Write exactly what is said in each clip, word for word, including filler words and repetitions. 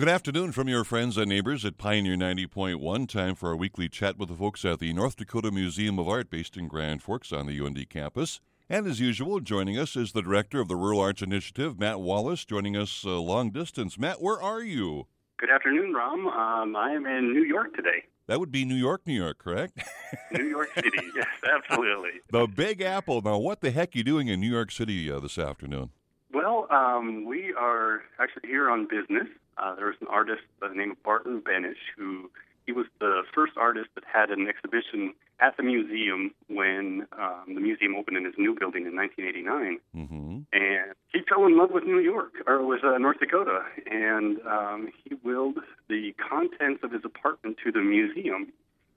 Good afternoon from your friends and neighbors at Pioneer ninety point one. Time for our weekly chat with the folks at the North Dakota Museum of Art based in Grand Forks on the U N D campus. And as usual, joining us is the director of the Rural Arts Initiative, Matt Wallace, joining us uh, long distance. Matt, where are you? Good afternoon, Rom. Um, I am in New York today. That would be New York, New York, correct? New York City, yes, absolutely. The Big Apple. Now, what the heck are you doing in New York City uh, this afternoon? Well, um, we are actually here on business. Uh, there was an artist by the name of Barton Benish, who he was the first artist that had an exhibition at the museum when um, the museum opened in his new building in nineteen eighty-nine. Mm-hmm. And he fell in love with New York, or with uh, North Dakota, and um, he willed the contents of his apartment to the museum.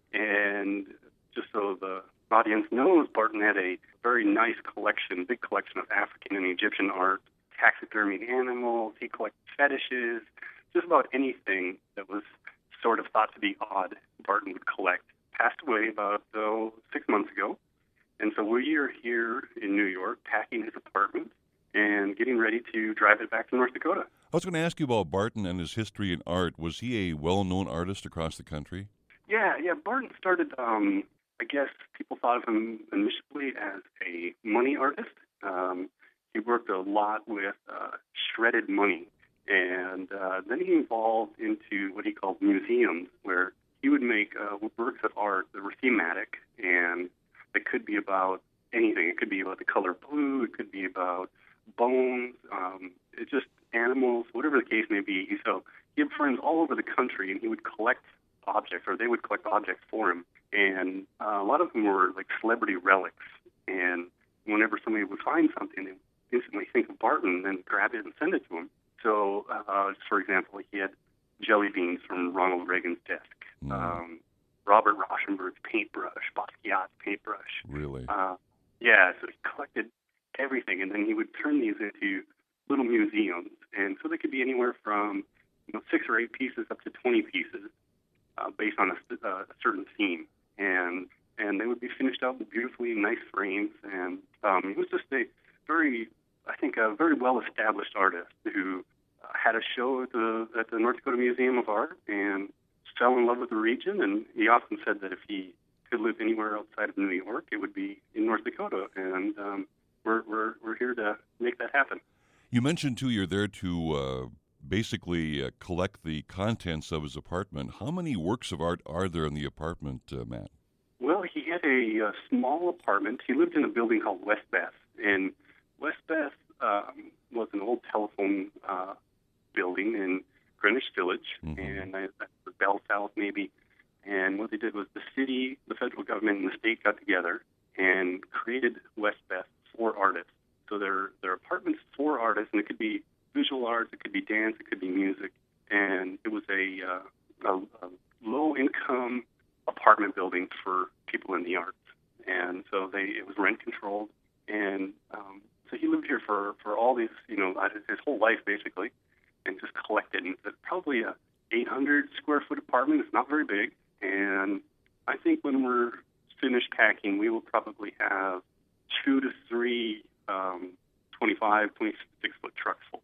And just so the audience knows, Barton had a very nice collection, big collection of African and Egyptian art, taxidermied animals. He collected fetishes, just about anything that was sort of thought to be odd, Barton would collect. Passed away about oh, six months ago. And so we are here in New York packing his apartment and getting ready to drive it back to North Dakota. I was going to ask you about Barton and his history in art. Was he a well-known artist across the country? Yeah, yeah. Barton started, um, I guess people thought of him initially as a money artist. Um, he worked a lot with uh, shredded money. And uh, then he evolved into what he called museums, where he would make uh, works of art that were thematic, and it could be about anything. It could be about the color blue. It could be about bones. Um, it's just animals, whatever the case may be. So he had friends all over the country, and he would collect objects, or they would collect objects for him. And uh, a lot of them were like celebrity relics. And whenever somebody would find something, they would instantly think of Barton and then grab it and send it to him. So, uh, for example, he had jelly beans from Ronald Reagan's desk, mm. um, Robert Rauschenberg's paintbrush, Basquiat's paintbrush. Really? Uh, yeah, so he collected everything, and then he would turn these into little museums. And so they could be anywhere from you know, six or eight pieces up to twenty pieces uh, based on a, uh, a certain theme. And and they would be finished out with beautifully nice frames. And um, he was just a very, I think, a very well-established artist who had a show at the at the North Dakota Museum of Art and fell in love with the region. And he often said that if he could live anywhere outside of New York, it would be in North Dakota. And um, we're we're we're here to make that happen. You mentioned too you're there to uh, basically uh, collect the contents of his apartment. How many works of art are there in the apartment, uh, Matt? Well, he had a, a small apartment. He lived in a building called Westbeth, and Westbeth um, was an old telephone Uh, building in Greenwich Village, mm-hmm. and I, the Bell South maybe. And what they did was the city, the federal government, and the state got together and created Westbeth for artists. So there, there are apartments for artists, and it could be visual arts, it could be dance, it could be music. And it was a, uh, a, a low-income apartment building for people in the arts. And so they, it was rent-controlled. And um, so he lived here for, for all these, you know, his whole life, basically, and just collected. And it's probably a eight hundred square foot apartment. It's not very big. And I think when we're finished packing, we will probably have two to three um, twenty-five, twenty-six foot trucks full.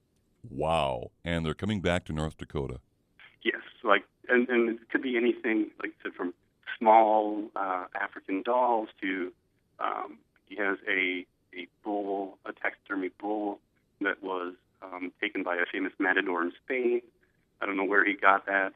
Wow. And they're coming back to North Dakota. Yes. Like, and, and it could be anything, like I said, from small uh, African dolls to um, he has a, a bull, a taxidermy bull that was Um, taken by a famous matador in Spain. I don't know where he got that,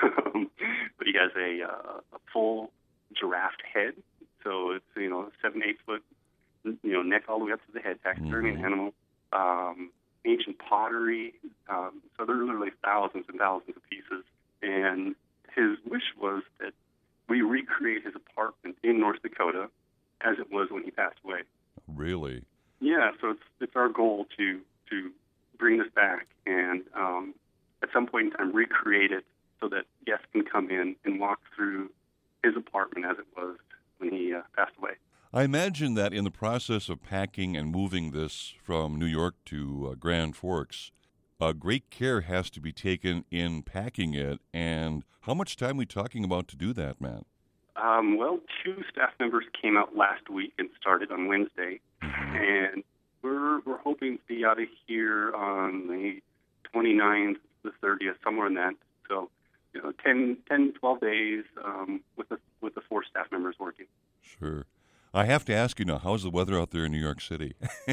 but he has a, uh, a full giraffe head. So it's you know seven, eight foot, you know neck all the way up to the head, taxidermy mm-hmm. animal. Um, ancient pottery. Um, so there are literally thousands and thousands of pieces. And his wish was that we recreate his apartment in North Dakota as it was when he passed away. Really? Yeah. So it's it's our goal to to bring this back and um, at some point in time recreate it so that guests can come in and walk through his apartment as it was when he uh, passed away. I imagine that in the process of packing and moving this from New York to uh, Grand Forks, uh, great care has to be taken in packing it. And how much time are we talking about to do that, Matt? Um, well, two staff members came out last week and started on Wednesday. Mm-hmm. And we're we're hoping to be out of here on the twenty-ninth, the thirtieth, somewhere in that. So, you know, ten, ten, twelve days um, with the with the four staff members working. Sure. I have to ask you now, how's the weather out there in New York City?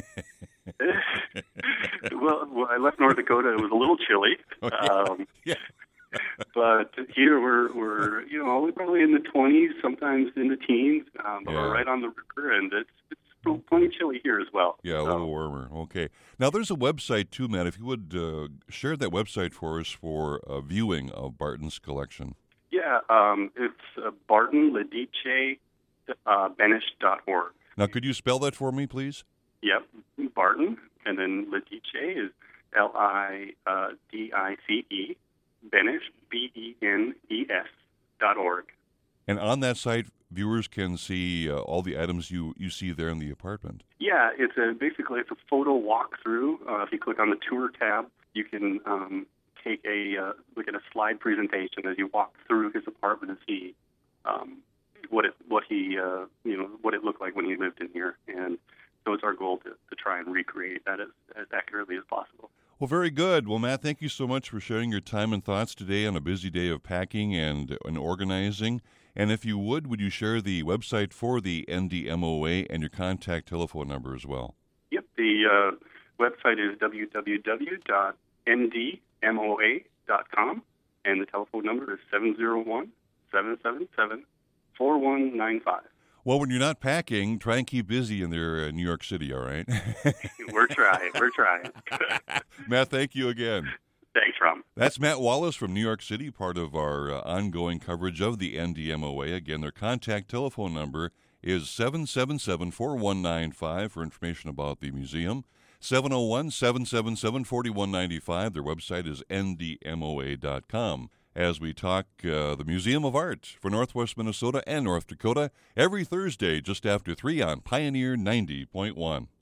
well, well, I left North Dakota. It was a little chilly. Oh, yeah. Um, yeah. But here we're, we're, you know, we're probably in the twenties, sometimes in the teens, um, but yeah. we're right on the river, and it's, it's plenty chilly here as well. Yeah, a so. little warmer. Okay. Now, there's a website, too, Matt. If you would uh, share that website for us for a viewing of Barton's collection. Yeah, um, it's uh, Barton Lidice uh, Benish dot org. Now, could you spell that for me, please? Yep, Barton, and then Lidice is L I D I C E, Benish, B E N E S dot org. And on that site, viewers can see uh, all the items you, you see there in the apartment. Yeah, it's a basically it's a photo walkthrough. Uh, if you click on the tour tab, you can um, take a uh, look at a slide presentation as you walk through his apartment and see um, what it what he uh, you know what it looked like when he lived in here. And so it's our goal to, to try and recreate that as, as accurately as possible. Well, very good. Well, Matt, thank you so much for sharing your time and thoughts today on a busy day of packing and, and organizing. And if you would, would you share the website for the N D M O A and your contact telephone number as well? Yep. The uh, website is w w w dot n d m o a dot com, and the telephone number is seven zero one, seven seven seven, four one nine five. Well, when you're not packing, try and keep busy in there in New York City, all right? We're trying. We're trying. Matt, thank you again. Thanks, Rom. That's Matt Wallace from New York City, part of our uh, ongoing coverage of the N D M O A. Again, their contact telephone number is seven seven seven, four one nine five for information about the museum. seven oh one, seven seven seven, four one nine five. Their website is n d m o a dot com. As we talk uh, the Museum of Art for Northwest Minnesota and North Dakota every Thursday just after three on Pioneer ninety point one.